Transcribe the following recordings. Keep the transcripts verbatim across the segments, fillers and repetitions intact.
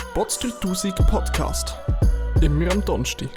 Potsdam Podcast. Immer am Donnerstag.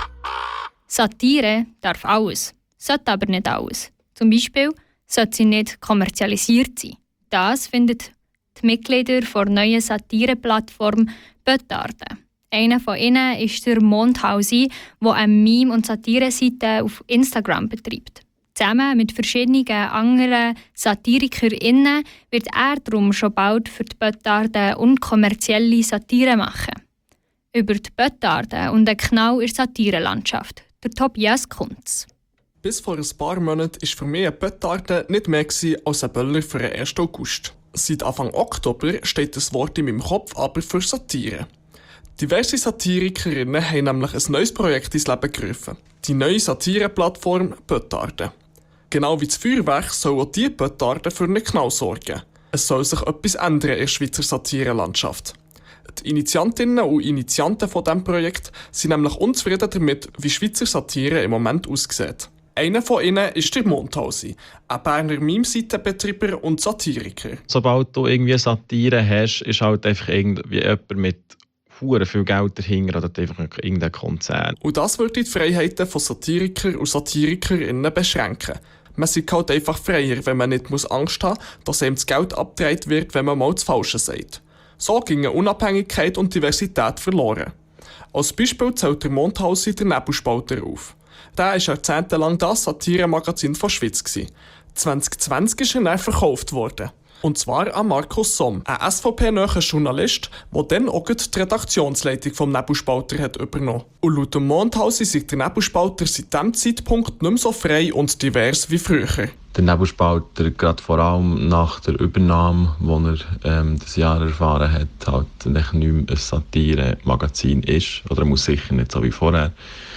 Satire darf alles, sollte aber nicht alles. Zum Beispiel sollte sie nicht kommerzialisiert sein. Das finden die Mitglieder der neuen Satireplattform Pöttarde. Einer von ihnen ist der Mondhausi, der eine Meme- und Satireseite auf Instagram betreibt. Zusammen mit verschiedenen anderen SatirikerInnen wird er darum schon bald für die Pöttarde unkommerzielle Satire machen. Über die Pöttarde und den Knall in der Satirelandschaft. Der Tobias kommt's. Bis vor ein paar Monaten war für mich eine Pöttarde nicht mehr als ein Böller für den ersten August. Seit Anfang Oktober steht das Wort in meinem Kopf aber für Satire. Diverse Satirikerinnen haben nämlich ein neues Projekt ins Leben gerufen. Die neue Satireplattform Pöttarde. Genau wie das Feuerwerk soll auch diese Pöttarde für einen Knall sorgen. Es soll sich etwas ändern in der Schweizer Satirelandschaft. Die Initiantinnen und Initianten von diesem Projekt sind nämlich unzufrieden damit, wie Schweizer Satire im Moment aussieht. Einer von ihnen ist der Mondhausi, ein Berner Meme-Seitenbetreiber und Satiriker. Sobald du irgendwie Satire hast, ist halt einfach irgendwie jemand mit hure viel Geld dahinter oder einfach irgendein Konzern. Und das würde die Freiheiten von Satirikern und Satirikerinnen beschränken. Man ist halt einfach freier, wenn man nicht muss Angst haben muss, dass einem das Geld abgedreht wird, wenn man mal das Falsche sagt. So gingen Unabhängigkeit und Diversität verloren. Als Beispiel zählt der Mondhausi der Nebelspalter auf. Der war jahrzehntelang das Satiremagazin von Schweiz. zwanzig zwanzig ist er dann verkauft worden. Und zwar an Markus Somm, ein S V P-naher Journalist, der dann auch die Redaktionsleitung vom Nebelspalter hat übernommen. Und laut dem Mondhausi sei der Nebelspalter seit diesem Zeitpunkt nicht mehr so frei und divers wie früher. Der Nebelspalter, gerade vor allem nach der Übernahme, die er ähm, das Jahr erfahren hat, halt nicht mehr ein Satire-Magazin ist, oder muss sicher nicht so wie vorher.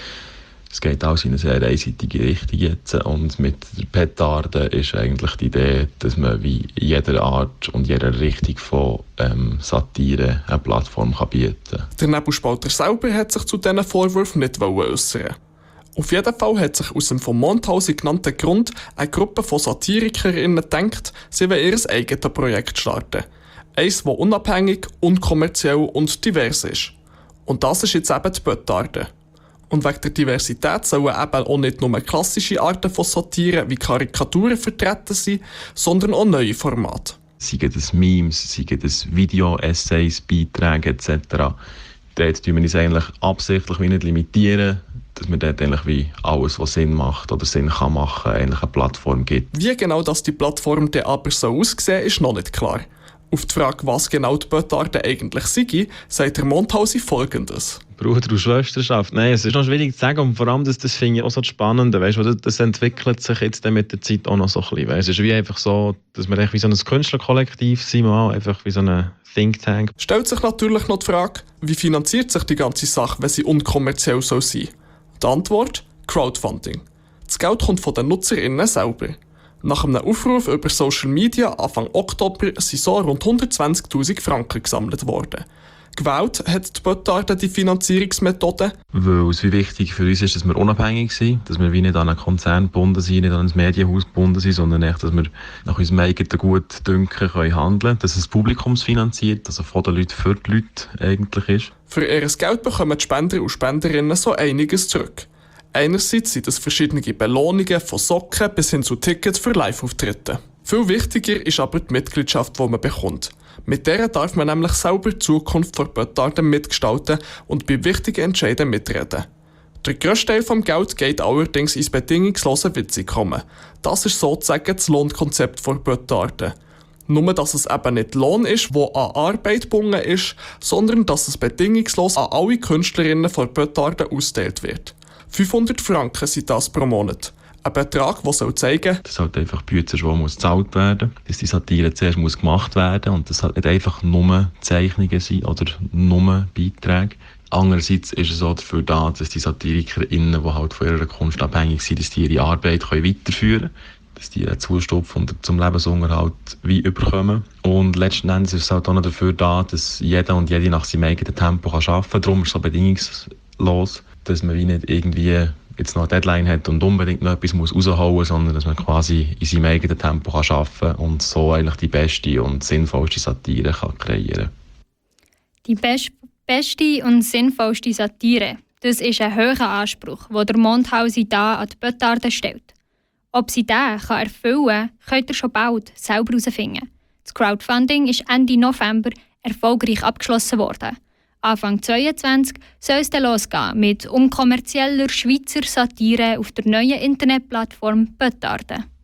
Es geht alles in eine sehr einseitige Richtung jetzt. Und mit der Pöttarde ist eigentlich die Idee, dass man wie jeder Art und jeder Richtung von ähm, Satire eine Plattform kann bieten kann. Der Nebelspalter selber hat sich zu diesen Vorwürfen nicht äußern. Auf jeden Fall hat sich aus dem vom Mondhausi genannten Grund eine Gruppe von SatirikerInnen gedacht, sie wollen ihr eigenes Projekt starten. Eins, das unabhängig, unkommerziell und divers ist. Und das ist jetzt eben die Pöttarde. Und wegen der Diversität sollen eben auch nicht nur klassische Arten von Satire wie Karikaturen vertreten sein, sondern auch neue Formate. Seien das Memes, seien das Video-Essays, Beiträge et cetera. Dort tun wir uns eigentlich absichtlich wie nicht limitieren, dass man dort eigentlich wie alles, was Sinn macht oder Sinn kann machen, eigentlich eine Plattform gibt. Wie genau das die Plattform dann aber so aussehen, ist noch nicht klar. Auf die Frage, was genau die Pöttarde eigentlich sei, sagt der Mondhausi Folgendes. Bruder- und Schwesterschaft. Nein, es ist noch schwierig zu sagen und vor allem, das, das finde ich auch so spannend. Weißt, das, das entwickelt sich jetzt mit der Zeit auch noch so ein bisschen. Weißt, es ist wie einfach so, dass wir wie so ein Künstlerkollektiv sind, mal einfach wie so ein Think Tank. Stellt sich natürlich noch die Frage, wie finanziert sich die ganze Sache, wenn sie unkommerziell sein soll? Die Antwort? Crowdfunding. Das Geld kommt von den NutzerInnen selber. Nach einem Aufruf über Social Media Anfang Oktober sind so rund hundertzwanzigtausend Franken gesammelt worden. Gewählt hat die Pöttarde die Finanzierungsmethode, weil es wie wichtig für uns ist, dass wir unabhängig sind, dass wir wie nicht an einen Konzern gebunden sind, nicht an ein Medienhaus gebunden sind, sondern echt, dass wir nach unserem eigenen Gutdünken können handeln können, dass es publikumsfinanziert, also von den Leuten für die Leute eigentlich ist. Für ihr Geld bekommen die Spender und Spenderinnen so einiges zurück. Einerseits sind es verschiedene Belohnungen von Socken bis hin zu Tickets für Live-Auftritte. Viel wichtiger ist aber die Mitgliedschaft, die man bekommt. Mit der darf man nämlich selber die Zukunft der Pöttarde mitgestalten und bei wichtigen Entscheidungen mitreden. Der grösste Teil des Geldes geht allerdings ins bedingungslose Witzeinkommen. Das ist sozusagen das Lohnkonzept der Pöttarde. Nur, dass es eben nicht Lohn ist, der an Arbeit gebunden ist, sondern dass es bedingungslos an alle Künstlerinnen der Pöttarde ausgeteilt wird. fünfhundert Franken sind das pro Monat. Ein Betrag, der soll zeigen, dass halt einfach Bütze schon gezahlt werden muss, dass die Satire zuerst muss gemacht werden muss und dass halt nicht einfach nur Zeichnungen sind oder nur Beiträge. Andererseits ist es auch dafür da, dass die SatirikerInnen, die halt von ihrer Kunst abhängig sind, dass die ihre Arbeit können weiterführen können, dass die einen Zustupf zum Lebensunterhalt wie überkommen. Und letzten Endes ist es halt auch noch dafür da, dass jeder und jede nach seinem eigenen Tempo arbeiten kann. Darum ist es so bedingungslos, dass man wie nicht irgendwie jetzt noch eine Deadline hat und unbedingt noch etwas muss rausholen muss, sondern dass man quasi in seinem eigenen Tempo kann arbeiten kann und so eigentlich die beste und sinnvollste Satire kann kreieren kann. Die beste Beste und sinnvollste Satire, das ist ein hoher Anspruch, den der Mondhausi da an die Betarde stellt. Ob sie diesen kann erfüllen kann, könnt ihr schon bald selber herausfinden. Das Crowdfunding ist Ende November erfolgreich abgeschlossen worden. Anfang zweitausendzweiundzwanzig soll es dann losgehen mit unkommerzieller Schweizer Satire auf der neuen Internetplattform Betarde.